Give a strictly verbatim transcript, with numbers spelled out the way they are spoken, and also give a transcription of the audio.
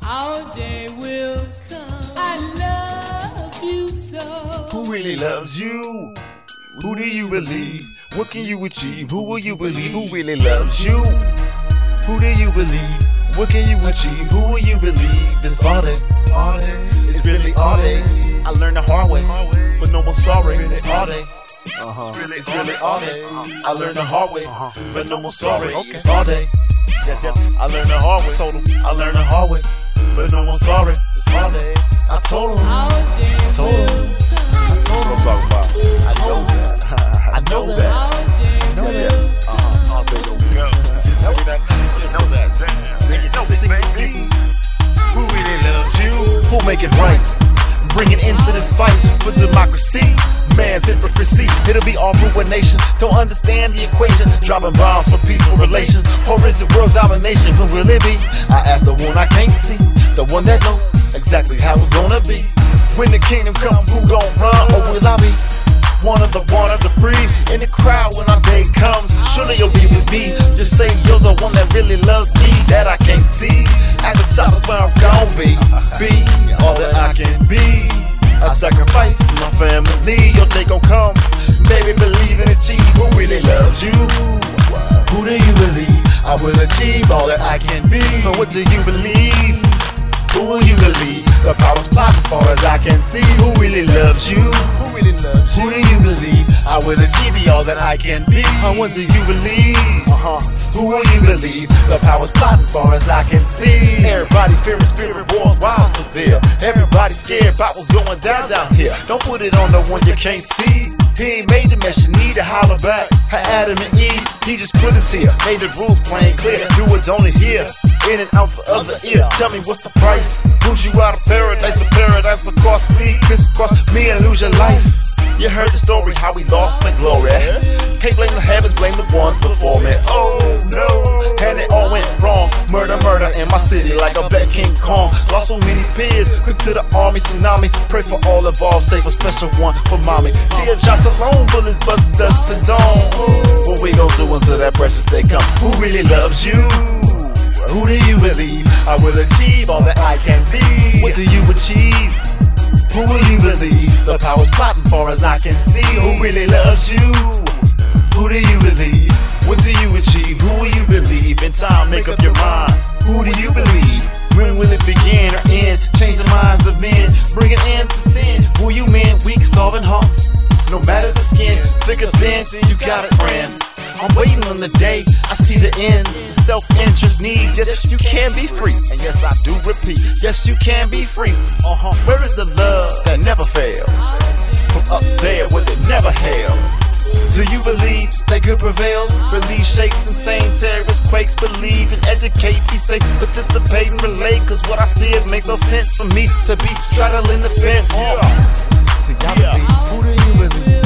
Our day will come. I love you so. Who really loves you? Who do you believe? What can you achieve? Who will you believe? Who really loves you? Who do you believe? What can you achieve? Who will you believe? It's all day, all day. It's really all day. I learned the hard way, but no more sorry. It's all day. Uh-huh. It's really all day. I learned the hard way, but no more sorry. It's all day. Yes, yes. I learned the hard way. Told him. I learned the hard way, but no more sorry. It's all day. I told him. I told him. I told him. What I'm talking about. I know that. I know that. I know that. Uh-huh. All day don't go. You know that. Damn. You know it, baby. Who really loves you? Who'll make it right? Bring it into this fight for democracy. Man's hypocrisy, it'll be all ruination. Don't understand the equation. Dropping bombs for peaceful relations. Or is it world domination? When will it be? I ask the one I can't see, the one that knows exactly how it's gonna be. When the kingdom come, who gon' run? Or will I be one of the one of the free? In the crowd when our day comes, surely you'll be with me. Just say you're the one that really loves me, that I can't see. At the top is where I'm gon' be. Be all that I can be. I sacrifice my family, your day gon' come. Baby, believe and achieve. Who really loves you? Who do you believe? I will achieve all that I can be. But what do you believe? Who will you believe? The power's plotting far as I can see. Who really loves you? Who really loves you? Who do you believe? I will achieve all that I can be. And what do you believe? Uh-huh. Who will you believe? The power's plotting far as I can see. Everybody fearing spirit wars, wild severe. Everybody scared about what's going down down here. Don't put it on the one you can't see. He ain't made the mess, you need to holler back. How Adam and Eve, he just put us here. Made the rules plain clear, do it, don't it here. In and out the other ear. Tell me what's the price? Lose you out of paradise, the paradise of costly. Crisscross me and lose your life. You heard the story, how we lost the glory. Can't blame the heavens, blame the ones before me. Oh no, and it all went wrong. Murder, murder in my city like a bet King Kong. Lost so many peers, quick to the army, tsunami. Pray for all involved, save a special one for mommy. Tear drops alone, bullets bust dust to dawn. What we gon' do until that precious day come? Who really loves you? Who do you believe? I will achieve all that I can be. What do you achieve? Who will you believe? The power's plotting far as I can see. Who really loves you? Who do you believe? What do you achieve? Who will you believe? In time, make up your mind. Who do you believe? When will it begin or end? Change the minds of men, bring an end to sin. Will you mend weak, starving hearts? No matter the skin, thick or thin, you got it, friend. I'm waiting on the day I see the end. The self-interest need, yes, you can be free. And yes, I do repeat, yes, you can be free. Uh-huh. Where is the love that never fails? From up there where it never held. Do you believe that good prevails? Relief shakes, insane terrorist quakes. Believe and educate, be safe, participate and relate. Cause what I see, it makes no sense for me to be straddling the fence. See, I believe, who do you believe?